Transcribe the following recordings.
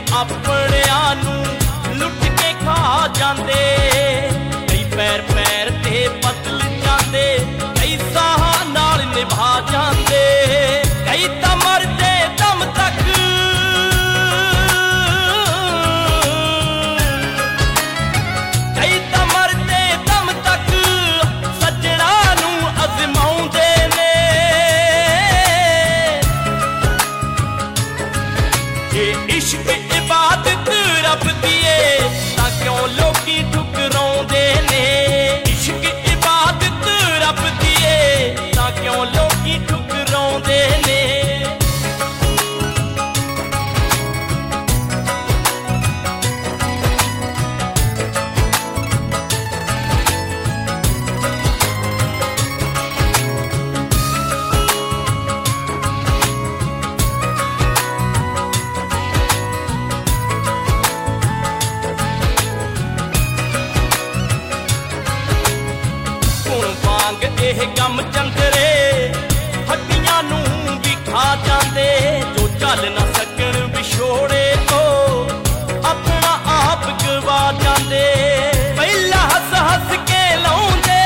ਆਪਣਿਆਂ ਨੂੰ ਲੁੱਟ ਕੇ ਖਾ ਜਾਂਦੇ। ਕਈ ਪੈਰ ਪੈਰ ਤੇ ਬਦਲ ਜਾਂਦੇ, ਕਈ ਸਾਹਾਂ ਨਾਲ ਨਿਭਾ ਜਾਂਦੇ, ਕਈ ਤਾਂ ਮਰਦੇ ਦਮ ਤੱਕ। ਕਈ ਤਾਂ ਮਰਦੇ ਦਮ ਤੱਕ ਸੱਜਣਾ ਨੂੰ ਅਜ਼ਮਾਉਂਦੇ ਨੇ। ਜੇ ਇਸ਼ਕ ਇਬਾਦਤ ਰੱਬ ਦੀ ਏ ਤਾਂ ਕਿਉਂ ਲੋਕੀ ਠੁਕਰਾਉਂਦੇ ਨੇ। ਇਸ਼ਕ ਇਬਾਦਤ ਰੱਬ ਦੀ ਏ ਤਾਂ ਕਿਉਂ ਲੋਕੀ ਠੁਕਰਾਉਂਦੇ ਨੇ। ਇਹ ਕੰਮ ਚੰਦਰੇ ਹੱਡੀਆਂ ਨੂੰ ਵੀ ਖਾ ਜਾਂਦੇ। ਜੋ ਚੱਲ ਨਾ ਸਕਣ ਵਿਛੋੜੇ ਉਹ ਆਪਣਾ ਆਪ ਗਵਾ ਜਾਂਦੇ। ਪਹਿਲਾਂ ਹੱਸ ਹੱਸ ਕੇ ਲਾਉਂਦੇ,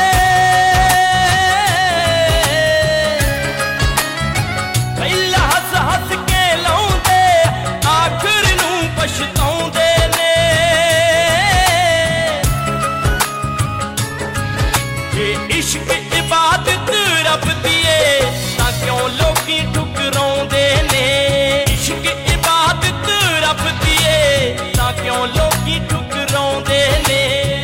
ਪਹਿਲਾਂ ਹੱਸ ਹੱਸ ਕੇ ਲਾਉਂਦੇ, ਆਖਰ ਨੂੰ ਪਛਤਾਉਂਦੇ ਨੇ। ਜੇ ਇਸ਼ਕ ਇਬਾਦਤ ਰੱਬ ਦੀ ਏ ਤਾਂ ਕਿਉਂ ਲੋਕੀ ਠੁਕਰਾਉਂਦੇ ਨੇ। ਇਸ਼ਕ ਇਬਾਦਤ ਰੱਬ ਦੀ ਏ ਤਾਂ ਕਿਉਂ ਲੋਕੀ ਠੁਕਰਾਉਂਦੇ ਨੇ।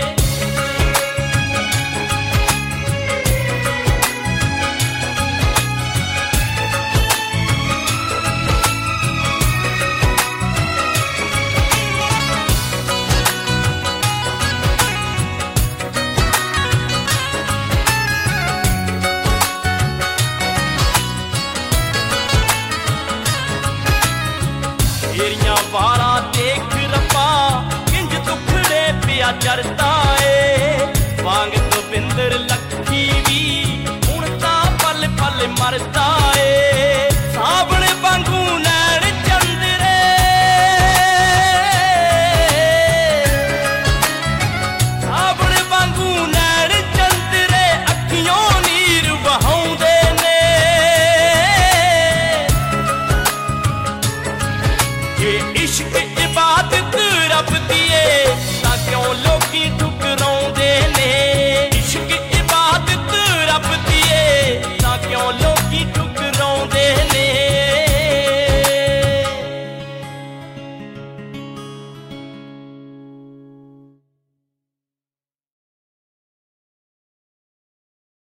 ਤੇਰੀਆਂ ਵਾਰਾਂ ਦੇਖ ਰੱਬਾ ਕਿੰਜ ਦੁਖੜੇ ਪਿਆ ਜਰਦਾ ਏ। ਵਾਂਗ ਗੋਬਿੰਦਰ ਲੱਖੀ ਵੀ ਹੁਣ ਤਾਂ ਪਲ ਪਲ ਮਰਦਾ ਏ। ਸਾਵਣ ਵਾਂਗੂ ਨੈਣ ਚੰਦਰੇ, ਸਾਵਣ ਵਾਂਗੂ ਨੈਣ ਚੰਦਰੇ ਅੱਖੀਓਂ ਨੀਰ ਵਹਾਉਂਦੇ ਨੇ। ਜੇ ਇਸ਼ਕ ਇਬਾਦਤ ਰੱਬ ਦੀ ਏ ਤਾਂ ਕਿਉਂ ਲੋਕੀ